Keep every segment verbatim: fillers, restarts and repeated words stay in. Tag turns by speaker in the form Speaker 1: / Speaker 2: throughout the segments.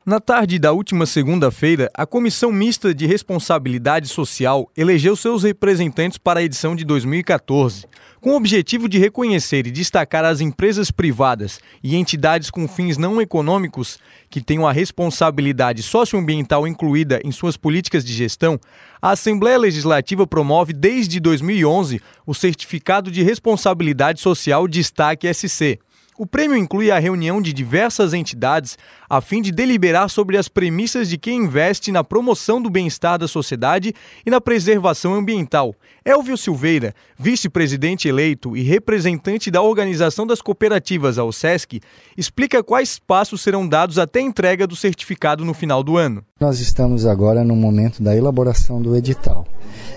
Speaker 1: Na tarde da última segunda-feira, a Comissão Mista de Responsabilidade Social elegeu seus representantes para a edição de dois mil e quatorze. Com o objetivo de reconhecer e destacar as empresas privadas e entidades com fins não econômicos que tenham a responsabilidade socioambiental incluída em suas políticas de gestão, a Assembleia Legislativa promove desde dois mil e onze o Certificado de Responsabilidade Social Destaque S C. O prêmio inclui a reunião de diversas entidades a fim de deliberar sobre as premissas de quem investe na promoção do bem-estar da sociedade e na preservação ambiental. Elvio Silveira, vice-presidente eleito e representante da Organização das Cooperativas, a OSESC, explica quais passos serão dados até a entrega do certificado no final do ano.
Speaker 2: Nós estamos agora no momento da elaboração do edital.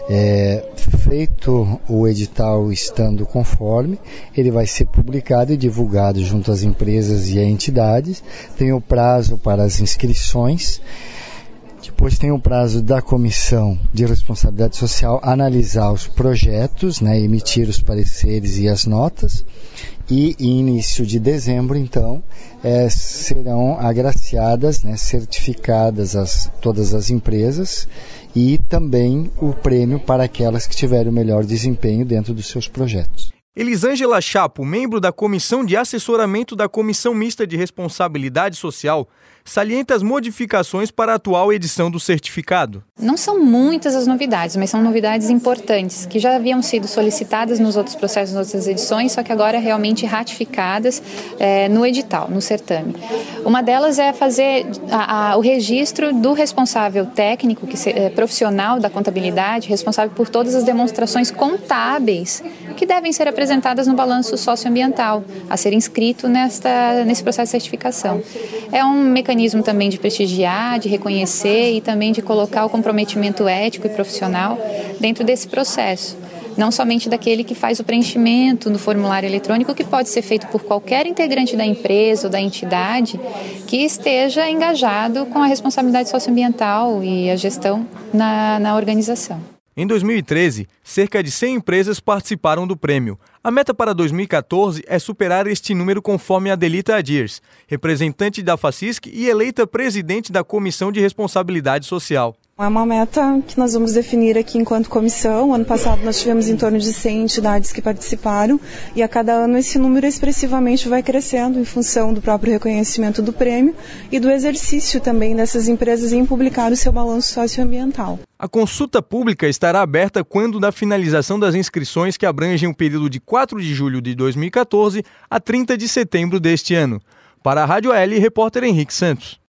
Speaker 2: É, feito o edital estando conforme, ele vai ser publicado e divulgado junto às empresas e a entidades. Tem o prazo para as inscrições, depois tem o prazo da Comissão de Responsabilidade Social analisar os projetos, né, emitir os pareceres e as notas, e em início de dezembro, então, é, serão agraciadas, né, certificadas as, todas as empresas, e também o prêmio para aquelas que tiverem o melhor desempenho dentro dos seus projetos.
Speaker 1: Elisângela Chapo, membro da Comissão de Assessoramento da Comissão Mista de Responsabilidade Social, salienta as modificações para a atual edição do certificado.
Speaker 3: Não são muitas as novidades, mas são novidades importantes, que já haviam sido solicitadas nos outros processos, nas outras edições, só que agora realmente ratificadas é, no edital, no certame. Uma delas é fazer a, a, o registro do responsável técnico, que se, é, profissional da contabilidade, responsável por todas as demonstrações contábeis que devem ser apresentadas no balanço socioambiental, a ser inscrito nesta, nesse processo de certificação. É um mecanismo também de prestigiar, de reconhecer e também de colocar o comprometimento ético e profissional dentro desse processo. Não somente daquele que faz o preenchimento no formulário eletrônico, que pode ser feito por qualquer integrante da empresa ou da entidade que esteja engajado com a responsabilidade socioambiental e a gestão na, na organização.
Speaker 1: Em dois mil e treze, cerca de cem empresas participaram do prêmio. A meta para dois mil e quatorze é superar este número, conforme Adelita Adiers, representante da FACISC e eleita presidente da Comissão de Responsabilidade Social.
Speaker 4: É uma meta que nós vamos definir aqui enquanto comissão. Ano passado nós tivemos em torno de cem entidades que participaram e a cada ano esse número expressivamente vai crescendo em função do próprio reconhecimento do prêmio e do exercício também dessas empresas em publicar o seu balanço socioambiental.
Speaker 1: A consulta pública estará aberta quando da finalização das inscrições, que abrangem o período de quatro de julho de dois mil e quatorze a trinta de setembro deste ano. Para a Rádio L, repórter Henrique Santos.